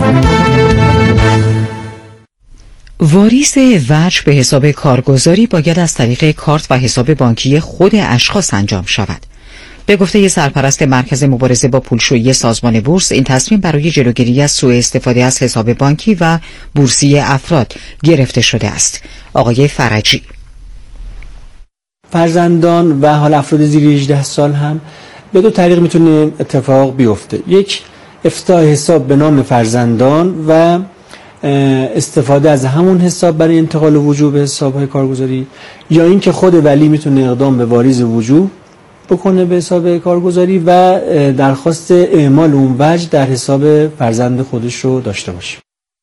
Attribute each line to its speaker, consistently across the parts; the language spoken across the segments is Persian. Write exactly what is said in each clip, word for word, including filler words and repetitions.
Speaker 1: واریز وجه به حساب کارگزاری باید از طریق کارت و حساب بانکی خود اشخاص انجام شود. به گفته سرپرست مرکز مبارزه با پولشویی سازمان بورس، این تصمیم برای جلوگیری از سوء استفاده از حساب بانکی و بورسی افراد گرفته شده است. آقای فرجی:
Speaker 2: فرزندان و حال افراد زیر هجده سال هم به دو طریق میتونه اتفاق بیفته. یک، افتتاح حساب به نام فرزندان و استفاده از همون حساب برای انتقال وجوه به حساب‌های کارگزاری، یا اینکه خود ولی میتونه اقدام به واریز وجوه بکنه به حساب کارگزاری و درخواست اعمال اون وجه در حساب فرزند خودش رو داشته باشه.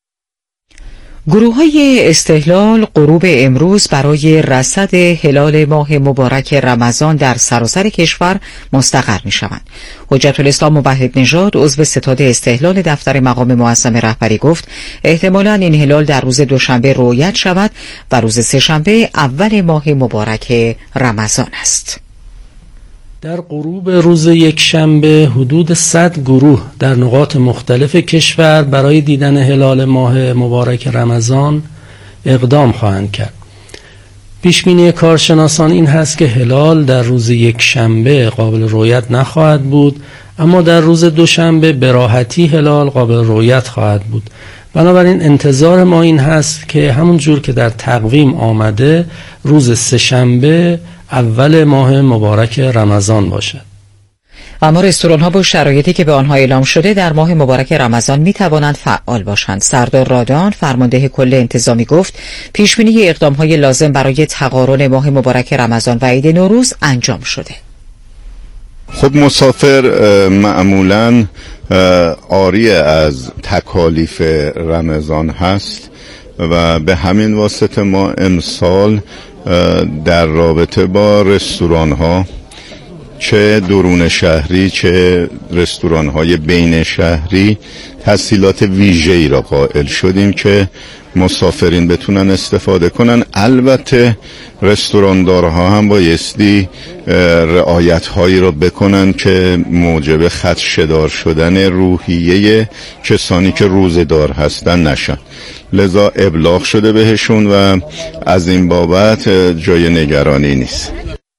Speaker 1: گروه‌های استهلال غروب امروز برای رصد هلال ماه مبارک رمضان در سراسر کشور مستقر می‌شوند. حجت الاسلام موحد نژاد عضو ستاد استهلال دفتر مقام معظم رهبری گفت احتمالاً این هلال در روز دوشنبه رؤیت شود و روز سه‌شنبه اول ماه مبارک رمضان است.
Speaker 3: در غروب روز یکشنبه حدود صد گروه در نقاط مختلف کشور برای دیدن هلال ماه مبارک رمضان اقدام خواهند کرد. پیشبینی کارشناسان این هست که هلال در روز یکشنبه قابل رؤیت نخواهد بود، اما در روز دوشنبه به راحتی هلال قابل رؤیت خواهد بود. بنابراین انتظار ما این هست که همون جور که در تقویم آمده روز سه‌شنبه اول ماه مبارک رمضان باشد.
Speaker 1: اما رستوران‌ها با شرایطی که به آنها اعلام شده در ماه مبارک رمضان می توانند فعال باشند. سردار رادان فرمانده کل انتظامی گفت پیشبینی اقدام‌های لازم برای تقارن ماه مبارک رمضان و عید نوروز انجام شده.
Speaker 4: خب مسافر معمولاً عاری از تکالیف رمضان هست و به همین واسطه ما امسال در رابطه با رستوران ها، چه درون شهری چه رستوران های بین شهری، تسهیلات ویژه‌ای را قائل شدیم که مسافرین بتونن استفاده کنن. البته رستوراندارها هم بایستی رعایت هایی را بکنن که موجب خدشه‌دار شدن روحیه کسانی که روزه‌دار هستن نشن. لذا ابلاغ شده بهشون و از این بابت جای نگرانی نیست.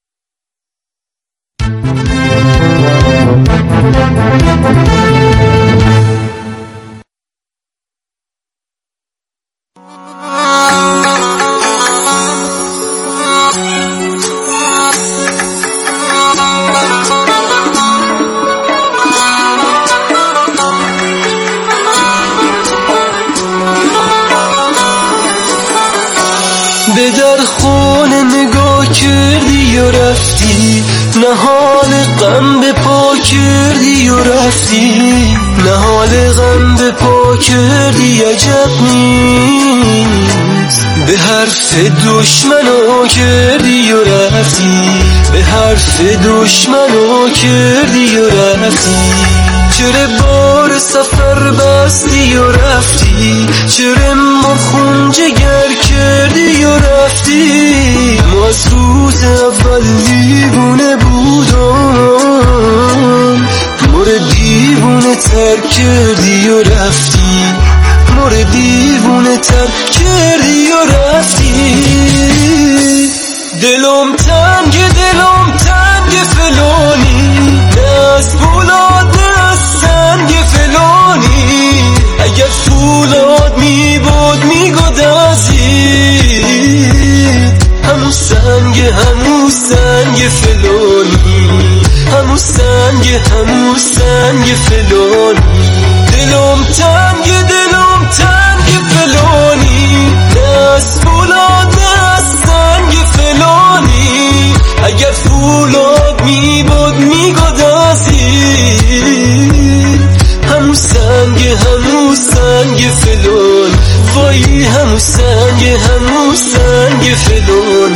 Speaker 5: به در خونه نگاه کردی و رفتی، نهال غم به پا کردی و رفتی، نهال غم به پا کردی عجب نیست. به حرف دشمنو کردی و رفتی، به حرف دشمنو کردی و رفتی. چرا بار سفر بستی و رفتی، چرا مرخون جگر کردی و رفتی. ما از روز اول دیوونه بودم، مور دیوونه تر کردی و رفتی، مور دیوونه تر کردی و رفتی. دلم تنگ دلم تنگ فلانی، دست بولاد سنگ فلانی. اگر فولاد می بود می گدازید، همون سنگ همون سنگ فلانی، همون سنگ همون سنگ فلانی. دلم تنگ دلم تنگ فلانی، دست فولاد سنگ فلانی. اگر فولاد می بود می گدازید، همون سنگ همون سنگ فلان. وای همون سنگ همون سنگ فلان.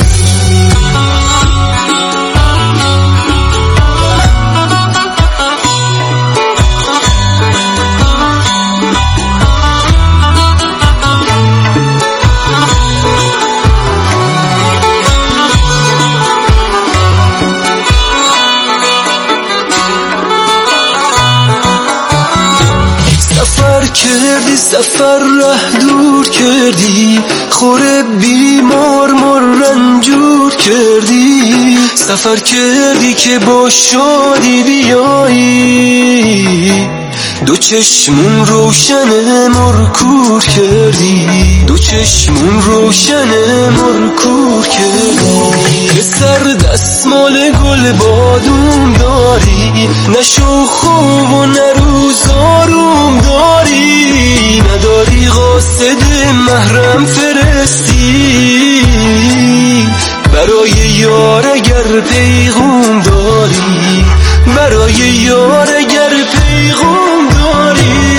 Speaker 5: کردی سفر ره دور کردی خوره بیمار مر رنجور کردی سفر کردی که با شادی بیایی دو چشمون روشن مرکور کردی دو چشمون روشن مرکور کردی که سر دستمال گل بادوم داری نشو خوب و نروز آروم داری نداری قاصد محرم فرستی برای یار اگر پیغوم داری برای یار اگر پیغوم داری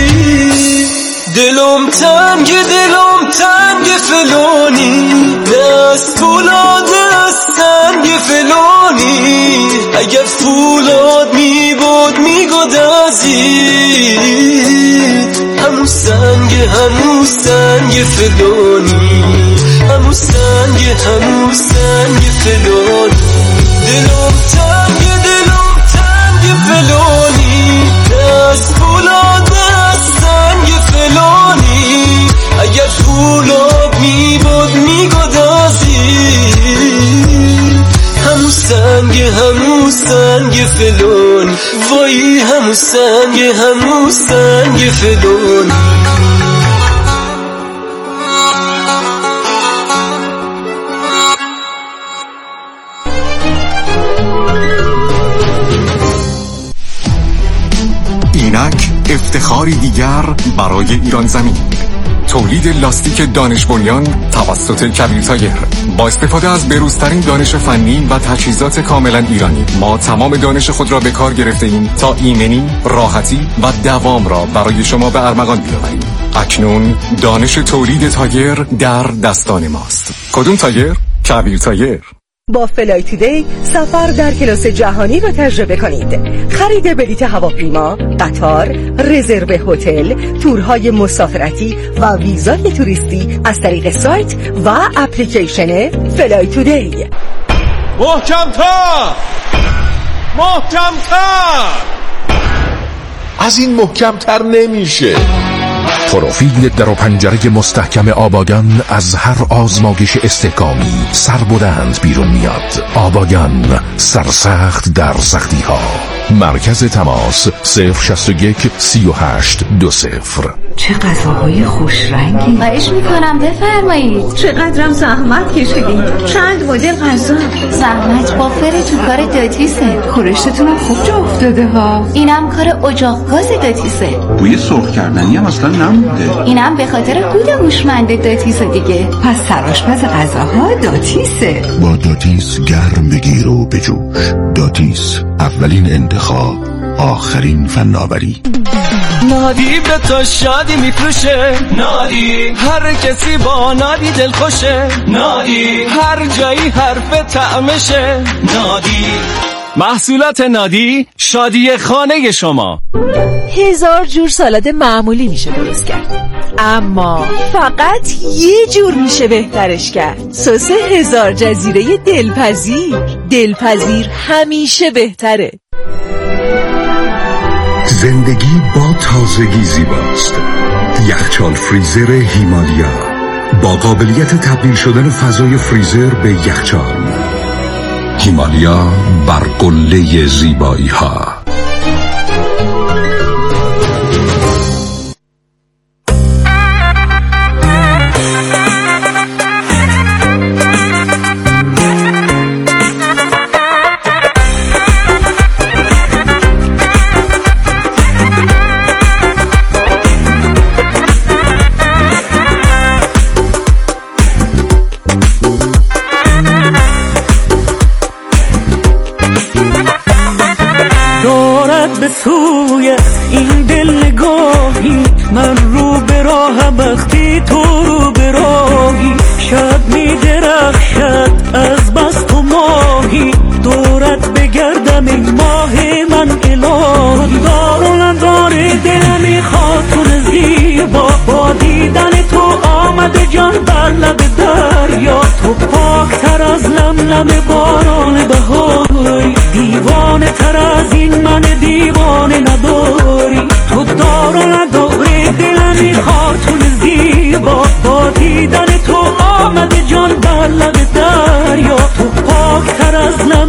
Speaker 5: دلم تنگ دلم تنگ فلانی دست فولاد دست تنگ فلانی اگر فولاد می بود می گدازی همون سنگ همون سنگ فلانی همون سنگ همون سنگ فلانی دلم تنگ دلم تنگ فلانی دست فولاد دست تنگ فلانی اگر فولاد می بود می گدازی همون سنگ همون سنگ فلانی وای همون سنگ همون سنگ فلانی
Speaker 6: اینک افتخاری دیگر برای ایران زمین. تولید لاستیک دانش بنیان توسط کبیر تایر با استفاده از بروزترین دانش فنی و تجهیزات کاملا ایرانی ما تمام دانش خود را به کار گرفته ایم تا ایمنی، راحتی و دوام را برای شما به ارمغان بیاوریم. اکنون دانش تولید تایر در دستان ماست. کدوم تایر؟ کبیر تایر.
Speaker 7: با فلای تودی سفر در کلاس جهانی را تجربه کنید. خرید بلیط هواپیما، قطار، رزرو هتل، تورهای مسافرتی و ویزای توریستی از طریق سایت و اپلیکیشن فلای تودی.
Speaker 8: محکم‌تر محکم‌تر
Speaker 9: از این محکم‌تر نمیشه.
Speaker 10: پروفیل در و پنجره مستحکم آباگان از هر آزمایش استحکامی سربلند بیرون میاد. آباگان، سرسخت در سختی ها. مرکز تماس صفر شصت و یک سی و هشت دو صفر.
Speaker 11: چه غذاهای خوش رنگی.
Speaker 12: خواهش میکنم بفرمایید.
Speaker 11: چقدرم زحمت کشیدید. چند مدل غذا.
Speaker 12: زحمت بافر تو کار داتیسه.
Speaker 11: خورشتتونم خوب جا افتاده ها.
Speaker 12: اینم کار اجاق گاز داتیسه.
Speaker 13: بوی سرخ کردنی هم اصلا نمونده.
Speaker 12: اینم به خاطر هود هوشمند داتیسه دیگه.
Speaker 11: پس سرآشپز غذاها داتیسه.
Speaker 14: با داتیس گرم بگیر و بجوش. داتیس، اولین انتخاب، آخرین فناوری.
Speaker 5: نادی به تو شادی میفروشه، نادی هر کسی با نادی دل خوشه، نادی هر جایی حرف طعمشه، نادی محصولات نادی شادی خانه شما.
Speaker 15: هزار جور سالاد معمولی میشه درست کرد، اما فقط یه جور میشه بهترش کرد. سس هزار جزیره دلپذیر. دلپذیر همیشه بهتره.
Speaker 14: زندگی با تازگی زیباست. یخچال فریزر هیمالیا با قابلیت تبدیل شدن فضای فریزر به یخچال. هیمالیا بر قله زیبایی ها.
Speaker 16: سوی این دل نگاهی من رو به راه وقتی تو رو به راهی شب می درخشد از بس تو ماهی دورت بگردم این ماه من الهی دار و ندار دل میخواد تو زیبا با دیدن تو آمده جان بر لب دریا تو پاک تر از لملم باران بهاری دیوانه تر از این من دیوانه نداری تو دار و نداری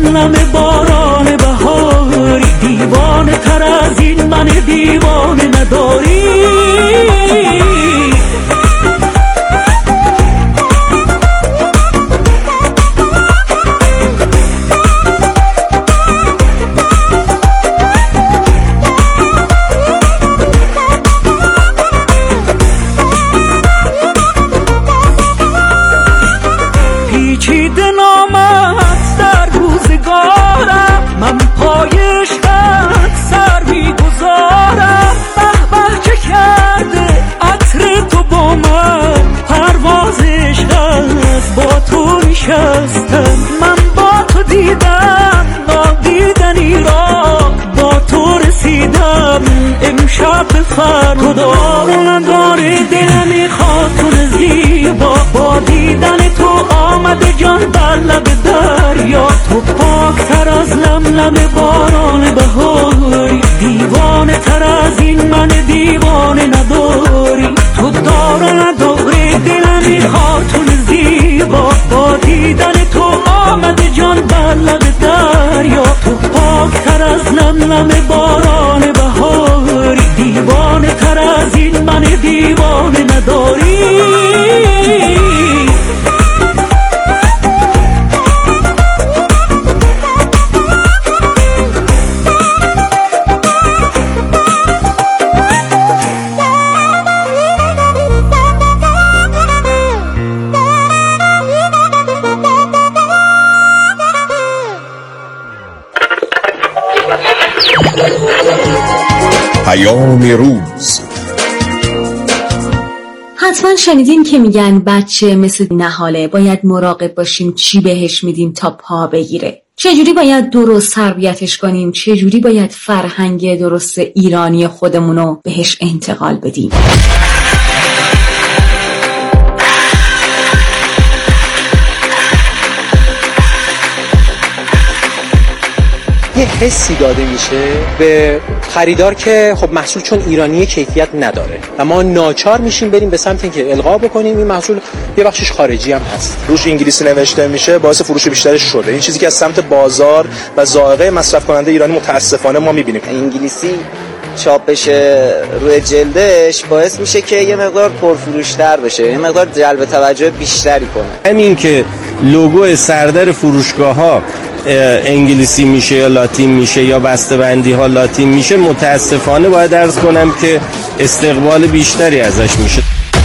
Speaker 16: لملم باران بهاری، دیوانه تر از این من دیوانه نداری. من با تو دیدم نادیدنی را، با تو رسیدم امشب به فردا. تو دار نداره دل میخواد تو زیبا، با دیدن تو آمده جان بر لب دریا. تو پاکتر از لملم باران بهاری، دیوانه تر از این من دیوانه نداری. تو دار نداره دل میخواد تو زیبا، با دیدن تو آمده جان بر لب دریا. تو پاکتر از لملم باران بهاری، دیوانه تر از این من دیوانه نداری.
Speaker 9: پیام روز.
Speaker 12: حتما شنیدین که میگن بچه مثل نهاله، باید مراقب باشیم چی بهش میدیم تا پا بگیره. چجوری باید درست تربیتش کنیم، چجوری باید فرهنگ درست ایرانی خودمونو بهش انتقال بدیم.
Speaker 8: یه حسی داده میشه به خریدار که خب محصول چون ایرانی کیفیت نداره و ما ناچار میشیم بریم به سمت اینکه الغا بکنیم این محصول یه بخشش خارجی هم هست.
Speaker 17: روش انگلیسی نوشته میشه، باعث فروش بیشترش شده. این چیزی که از سمت بازار و ذائقه مصرف کننده ایرانی متاسفانه ما میبینیم.
Speaker 18: انگلیسی چاپ بشه روی جلدش باعث میشه که یه مقدار پرفروشتر بشه، یه مقدار جلب توجه بیشتری کنه.
Speaker 19: همین که لوگو سردر فروشگاه‌ها انگلیسی میشه یا لاتین میشه یا بسته‌بندی ها لاتین میشه، متاسفانه باید عرض کنم که استقبال بیشتری ازش میشه.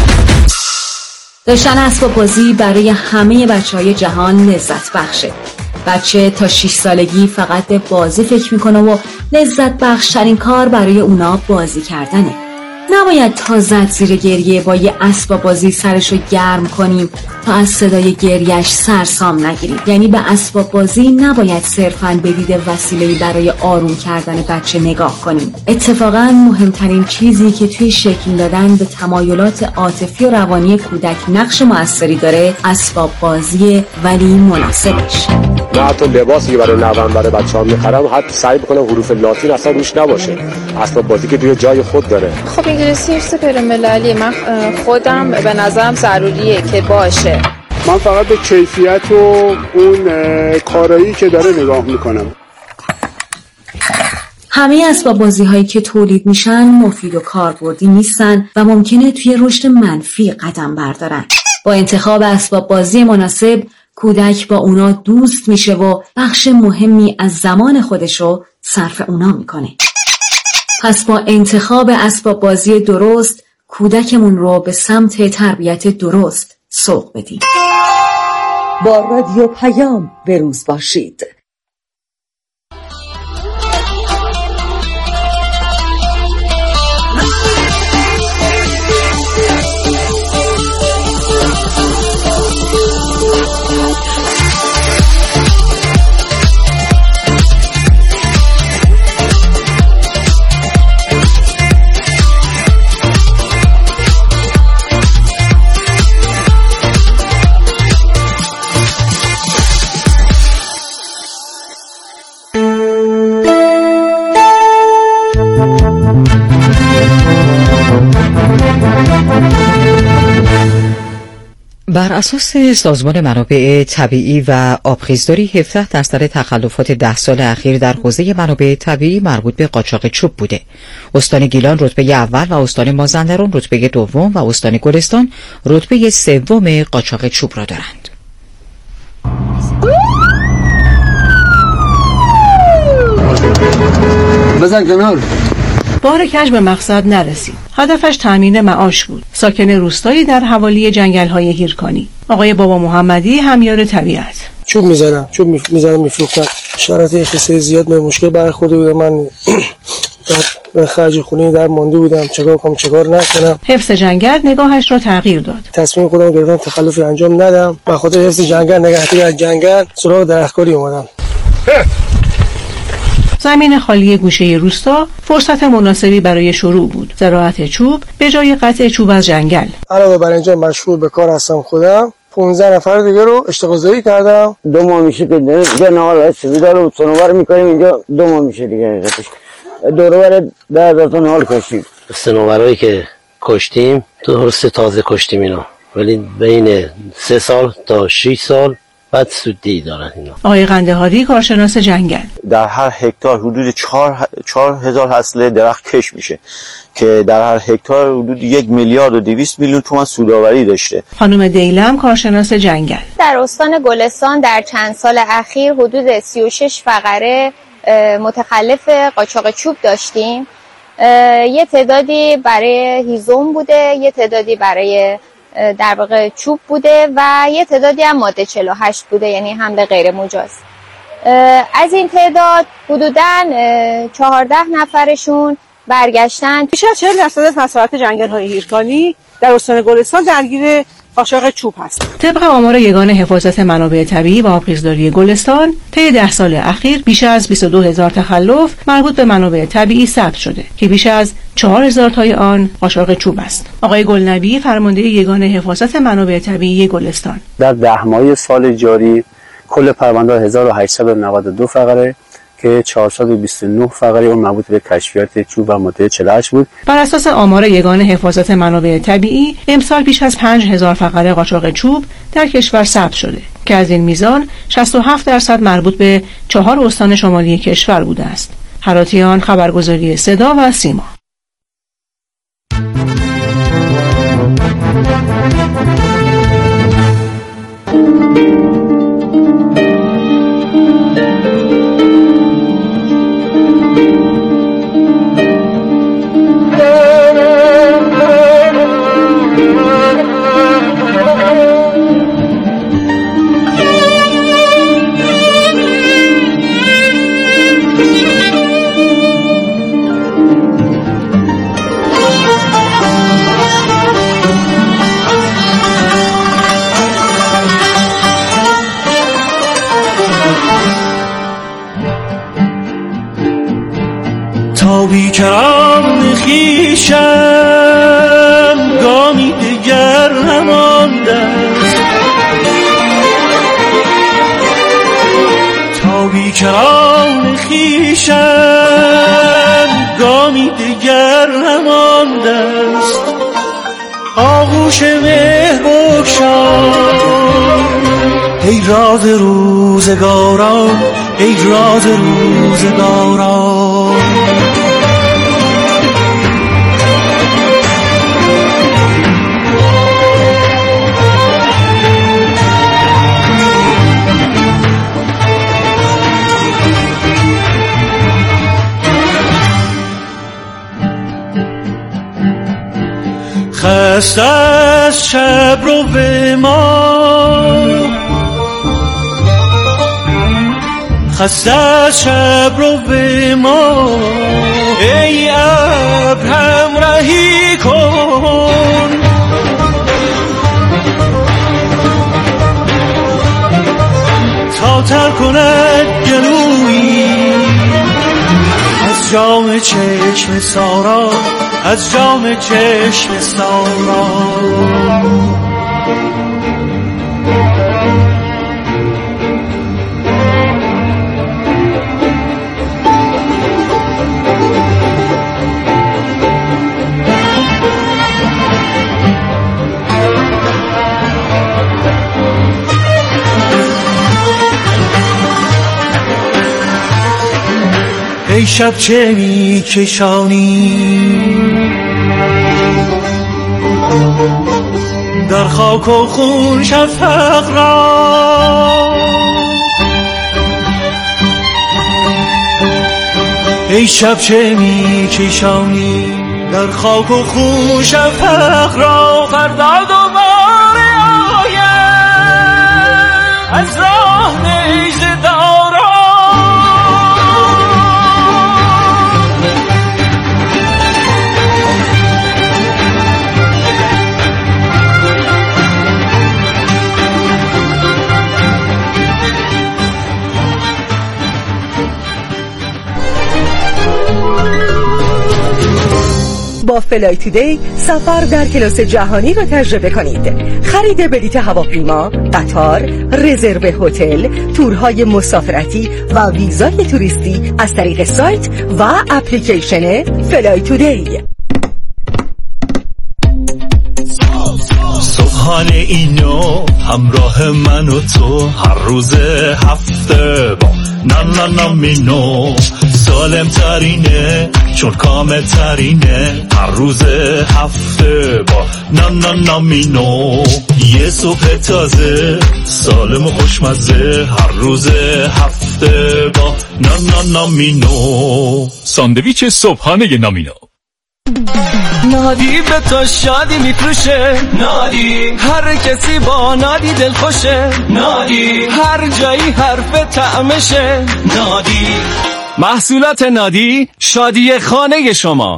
Speaker 12: داشتن اسباب بازی برای همه بچهای جهان لذت بخشه. بچه تا شش سالگی فقط به بازی فکر میکنه و لذت بخشترین کار برای اونا بازی کردنه. نباید تا زد زیر گریه با یه اسباب بازی سرشو گرم کنیم تا از صدای گریهش سرسام نگیریم. یعنی به اسباب بازی نباید صرفاً به دید وسیله‌ای برای آروم کردن بچه نگاه کنیم. اتفاقاً مهمترین چیزی که توی شکل دادن به تمایلات عاطفی و روانی کودک نقش موثری داره اسباب بازی، ولی مناسبش.
Speaker 20: من حتی لباسی برای نوام برای بچه‌ها می‌خرم حتی سعی می‌کنم حروف لاتین اصلا روش نباشه. اسباب بازی که توی جای خود داره.
Speaker 21: خب انگلیسی ارث پرمللی من خودم به نظرم ضروریه که باشه.
Speaker 22: من فقط به کیفیت و اون کارایی که داره نگاه میکنم.
Speaker 12: همه اسباب بازی هایی که تولید میشن مفید و کاربردی نیستن و ممکنه توی رشد منفی قدم بردارن. با انتخاب اسباب بازی مناسب کودک با اونا دوست میشه و بخش مهمی از زمان خودشو صرف اونا میکنه. پس با انتخاب اسباب بازی درست کودکمون رو به سمت تربیت درست سوق بدیم.
Speaker 7: با رادیو پیام بروز باشید.
Speaker 1: بر اساس سازمان منابع طبیعی و آبخیزداری هفده درصد تخلفات ده سال اخیر در حوزه منابع طبیعی مربوط به قاچاق چوب بوده. استان گیلان رتبه اول و استان مازندران رتبه دوم و استان گلستان رتبه سوم قاچاق چوب را دارند.
Speaker 2: بزن کنار.
Speaker 3: بار کج به مقصد نرسید. هدفش تامین معاش بود. ساکن روستایی در حوالی جنگل‌های هیرکانی. آقای بابا محمدی همیار طبیعت.
Speaker 2: چوب میزنم، چوب میزنم میفروختم. شرایط اقتصادی زیاد به مشکل برخورده بودم. من به خرج خونه در مانده بودم. چیکار کنم چیکار نکنم.
Speaker 3: حفظ جنگل نگاهش را تغییر داد.
Speaker 2: تصمیم خودم گرفتم تخلفی انجام ندم. به خاطر حفظ جنگل نگهداری از جنگل سراغ درختکاری اومدم.
Speaker 3: زمین خالی گوشه روستا فرصت مناسبی برای شروع بود. زراعت چوب به جای قطع چوب از جنگل.
Speaker 2: علاوه بر اینجا مشغول به کار هستم خودم. پانزده نفر دیگه رو اشتغالزایی کردم.
Speaker 23: دو ماه میشه که دیگه نهال سویدار و سنوبر میکنیم اینجا دو ماه میشه دیگه. دوروبر ده هزار تا نهال کشتیم.
Speaker 24: سنوبرایی که کشتیم درست تازه کشتیم اینا، ولی بین سه سال تا شش سال بعد سودی دارن اینا.
Speaker 3: آقای قندهاری کارشناس جنگل.
Speaker 25: در هر هکتار حدود چهار هزار اصل درخت کش میشه که در هر هکتار حدود یک میلیارد و دویست میلیون تومان سودآوری داشته.
Speaker 3: خانم دیلم کارشناس جنگل.
Speaker 21: در استان گلستان در چند سال اخیر حدود سی و شش فقره متخلف قاچاق چوب داشتیم. یه تعدادی برای هیزم بوده، یه تعدادی برای در واقع چوب بوده و یه تعدادی هم ماده چهل و هشت بوده، یعنی حمل غیر مجاز. از این تعداد حدوداً چهارده نفرشون برگشتن.
Speaker 3: بیش از چهل درصد از مساحت جنگل‌های هیرکانی در استان گلستان درگیر قاچاق چوب هست. طبق آمار یگان حفاظت منابع طبیعی و آبخیزداری گلستان، طی ده سال اخیر بیش از بیست و دو هزار تخلف مربوط به منابع طبیعی ثبت شده که بیش از چهار هزار تای آن قاچاق چوب است. آقای گلنبی فرمانده یگان حفاظت منابع طبیعی گلستان:
Speaker 26: در ده ماه سال جاری کل پرونده هزار و هشتصد و نود و دو فقره که چهارصد و بیست و نه فقره اون مربوط به کشفیات چوب و ماده چهل و هشت بود.
Speaker 3: بر اساس آمار یگان حفاظت منابع طبیعی امسال بیش از پنج هزار فقره قاچاق چوب در کشور ثبت شده که از این میزان شصت و هفت درصد مربوط به چهار استان شمالی کشور بوده است. هراتیان، خبرگزاری صدا و سیما.
Speaker 16: تا بیکران خویشم گامی دیگر نمانده، تا بیکران خویشم گامی دیگر نمانده است. آغوش مهر بگشای ای راز روزگاران، ای راز روزگاران. خسته از شب رو به ما، خسته از شب رو به ما، ای ابر همراهی کن. تا تر کند گلویی از جام چشم سارا، از جام چشم سارا. شب چه میکشانی در خاک و خون شفق را، ای شب چه میکشانی در خاک و خون شفق را. فردا دوباره آید از راه نیزه دارا،
Speaker 7: با فلای تودی سفر در کلاس جهانی را تجربه کنید. خرید بلیط هواپیما، قطار، رزرو هتل، تورهای مسافرتی و ویزای توریستی از طریق سایت و اپلیکیشن فلای تودی.
Speaker 16: صبحان اینو همراه من و تو، هر روز هفته با نانا نامینو سالم ترینه چون کامل ترینه، هر روز هفته با نانا نامینو. یه صبح تازه سالم و خوشمزه، هر روز هفته با نانا نامینو.
Speaker 4: ساندویچ صبحانه نامینو.
Speaker 16: نادی به تو شادی میفروشه، نادی هر کسی با نادی دل خوشه، نادی هر جایی حرف طعمشه، نادی
Speaker 4: محصولات نادی شادی خانه شما.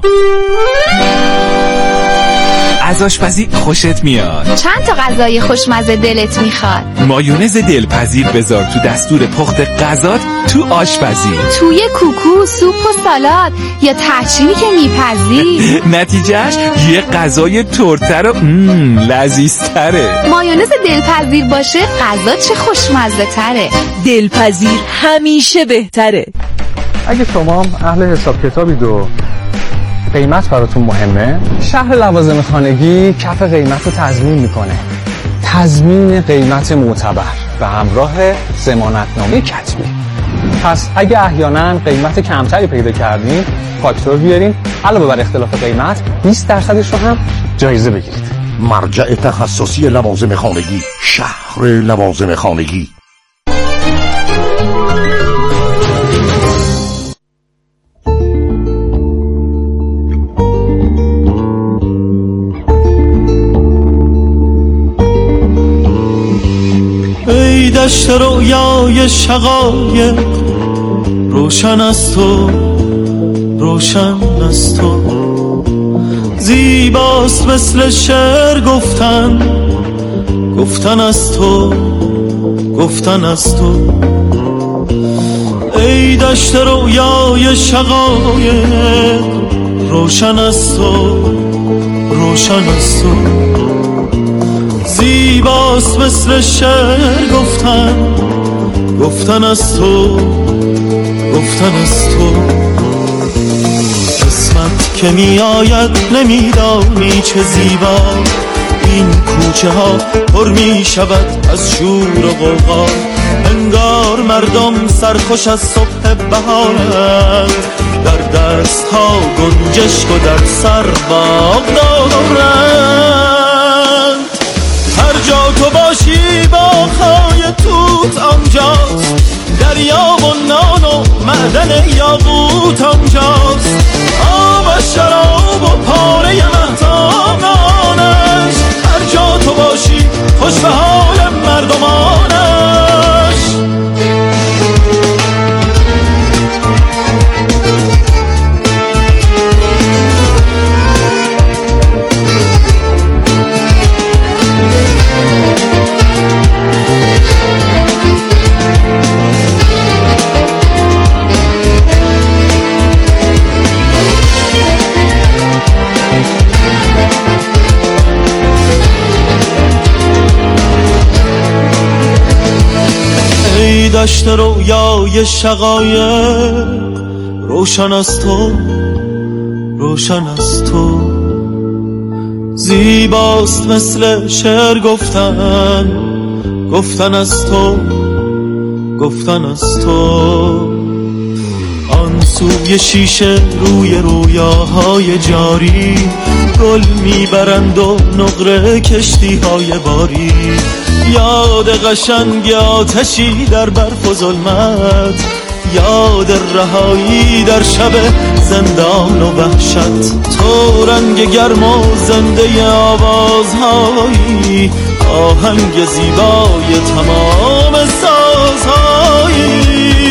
Speaker 4: از آشپزی خوشت میاد؟
Speaker 5: چند تا غذای خوشمزه دلت میخواد؟
Speaker 4: مایونز دلپذیر بذار تو دستور پخت غذات تو آشپزی،
Speaker 5: توی کوکو، سوپ و سالاد یا ترچینی که میپزی.
Speaker 4: نتیجهش یه غذای ترتر و لذیذتره.
Speaker 5: مایونز دلپذیر باشه غذا چه خوشمزه تره.
Speaker 15: دلپذیر همیشه بهتره.
Speaker 6: اگه شما اهل حساب کتابید و قیمت براتون مهمه، شهر لوازم خانگی کف قیمت رو تضمین میکنه. تضمین قیمت معتبر به همراه ضمانتنامه کتبی. پس اگه احیانا قیمت کمتری پیدا کردین، فاکتور بیارین، علاوه بر اختلاف قیمت بیست درصدش رو هم جایزه بگیرید.
Speaker 14: مرجع تخصصی لوازم خانگی، شهر لوازم خانگی.
Speaker 16: ای دشت رویای شقایق، روشن از تو، روشن از تو. زیباست مثل شعر گفتن، گفتن از تو، گفتن از تو. ای دشت رویای شقایق، روشن از تو، روشن از تو. زیباست مثل شعر گفتن، گفتن از تو، گفتن از تو. قسمت که می آید نمیدانی چه زیبا، این کوچه ها پر می شود از شور و غوغا. انگار مردم سرخوش از صبح بهارند، در دست ها گنجشک و در سر باغ دارند. هر جا تو باشی باغ‌های توت آنجاست، دریا و نان و معدن یاقوت آنجاست. آب و شراب و پاره مهتابانش، هر جا تو باشی خوش به حال مردمانش. دشت رویای شقایق، روشن از تو، روشن از تو. زیباست مثل شعر گفتن، گفتن از تو، گفتن از تو. آن سوی شیشه روی رویاهای جاری گل میبرند و نقره کشتی های باری. یاد قشنگ آتشی در برف و ظلمت، یاد رهایی در شب زندان و وحشت. تو رنگ گرم و زنده آوازهایی، آهنگ زیبای تمام سازهایی.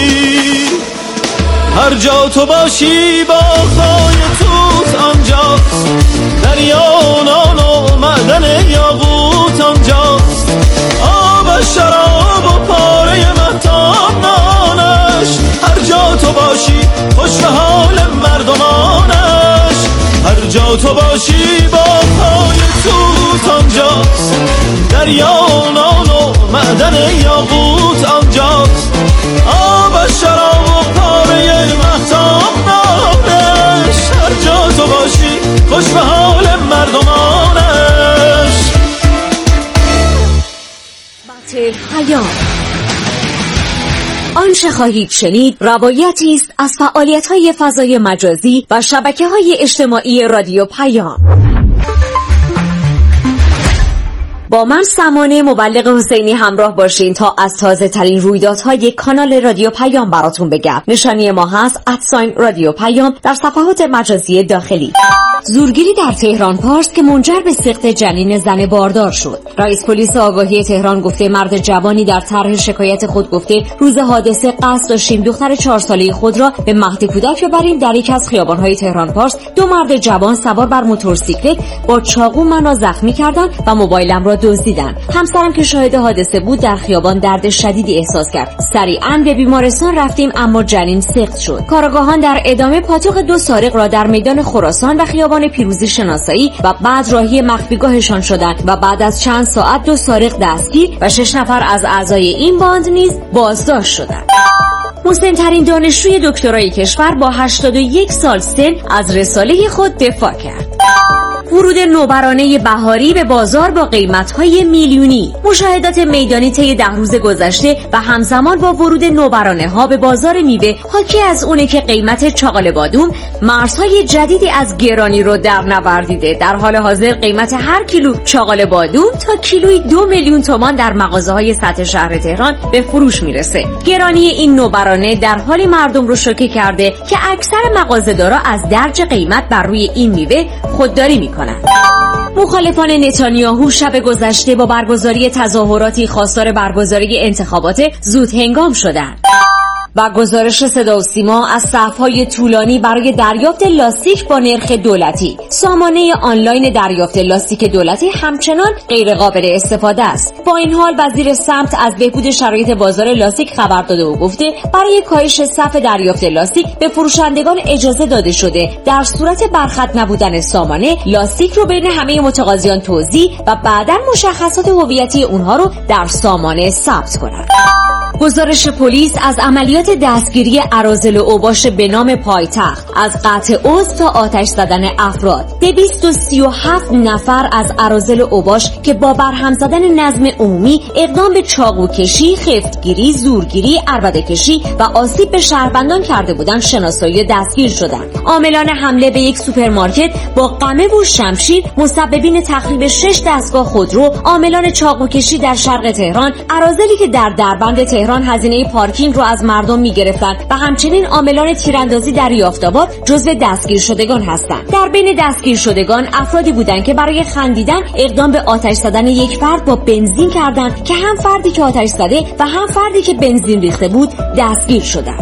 Speaker 16: هر جا تو باشی با خای توت آنجاست، دریا نان و معدن یاقوت آنجاست. آب شراب و پاره مهتاب نانش، هر جا تو باشی خوش به حال مردمانش. هر جا تو باشی با خای توت آنجاست، دریا نان و معدن یاقوت آنجاست. آب شراب و پاره مهتاب نانش، هر جا تو باشی خوش به حال مردمانش.
Speaker 12: باطل حیات. آنچه خواهید شنید روایتی است از فعالیت‌های فضای مجازی و شبکه‌های اجتماعی رادیو پیام. با من سمانه مبلغ حسینی همراه باشین تا از تازه ترین رویدادهای کانال رادیو پیام براتون بگم. نشانی ما هست ادساین رادیو پیام در صفحات مجازی داخلی. زورگیری در تهران پارس که منجر به سقط جنین زن باردار شد. رئیس پلیس آگاهی تهران گفته مرد جوانی در طرح شکایت خود گفته روز حادثه قصد داشتیم دختر چهار ساله خود را به مهد کودک ببریم. در یک از خیابان‌های تهران پارس دو مرد جوان سوار بر موتورسیکلت با چاقو منو زخمی کردند و موبایلم را دزدیدن. همسرم که شاهد حادثه بود در خیابان درد شدیدی احساس کرد. سریعاً به بیمارستان رفتیم اما جنین سقط شد. کارآگاهان در ادامه پاتوق دو سارق را در میدان خراسان و خیابان پیروزی شناسایی و بعد راهی مخفیگاهشان شدند و بعد از چند ساعت دو سارق دستگیر و شش نفر از اعضای این باند نیز بازداشت شدند. مسن‌ترین دانشجوی دکترای کشور با هشتاد و یک سال سن از رساله خود دفاع کرد. ورود نوبرانه بهاری به بازار با قیمت‌های میلیونی. مشاهدات میدانی طی ده روز گذشته و همزمان با ورود نوبرانه‌ها به بازار میوه حاکی از اونه که قیمت چاقال بادوم مرزهای جدیدی از گرانی رو در نوردیده. در حال حاضر قیمت هر کیلو چاقال بادوم تا کیلویی دو میلیون تومان در مغازه‌های سطح شهر تهران به فروش میرسه. گرانی این نوبرانه در حالی مردم رو شوکه کرده که اکثر مغازه‌دارا از درج قیمت بر روی این میوه خودداری میکنن. مخالفان نتانیاهو شب گذشته با برگزاری تظاهراتی خواستار برگزاری انتخابات زود هنگام شدند. و گزارش صدا و سیما از صف‌های طولانی برای دریافت لاستیک با نرخ دولتی. سامانه آنلاین دریافت لاستیک دولتی همچنان غیر قابل استفاده است. با این حال وزیر سمت از بهبود شرایط بازار لاستیک خبر داده و گفته برای کاهش صف دریافت لاستیک به فروشندگان اجازه داده شده در صورت برخط نبودن سامانه لاستیک رو بین همه متقاضیان توزیع و بعداً مشخصات هویتی اونها رو در سامانه ثبت کنند. گزارش پلیس از عملیات دستگیری اراذل اوباش به نام پایتخت از قطع عضو تا آتش زدن افراد. دویست و سی و هفت نفر از اراذل اوباش که با برهم زدن نظم عمومی، اقدام به چاقوکشی، خفتگیری، زورگیری، عربده‌کشی و آسیب به شهروندان کرده بودند شناسایی و دستگیر شدند. عاملان حمله به یک سوپرمارکت با قمه و شمشیر، مسببین تخریب شش دستگاه خودرو، عاملان چاقوکشی در شرق تهران، اراذلی که در دربند تهران هزینه پارکینگ رو از مردم می‌گرفتند و همچنین عاملان تیراندازی در یافت‌آباد جزو دستگیر شدگان هستند. در بین دستگیر شدگان افرادی بودند که برای خندیدن اقدام به آتش زدن یک فرد با بنزین کردند که هم فردی که آتش زده و هم فردی که بنزین ریخته بود دستگیر شدند.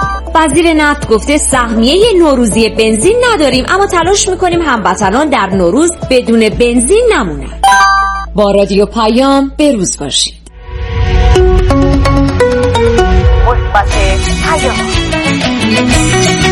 Speaker 12: وزیر نفت گفته سهمیه نوروزی بنزین نداریم اما تلاش می‌کنیم هموطنان در نوروز بدون بنزین نمونند. با رادیو پیام به روز باشید.
Speaker 7: مثبت پیام.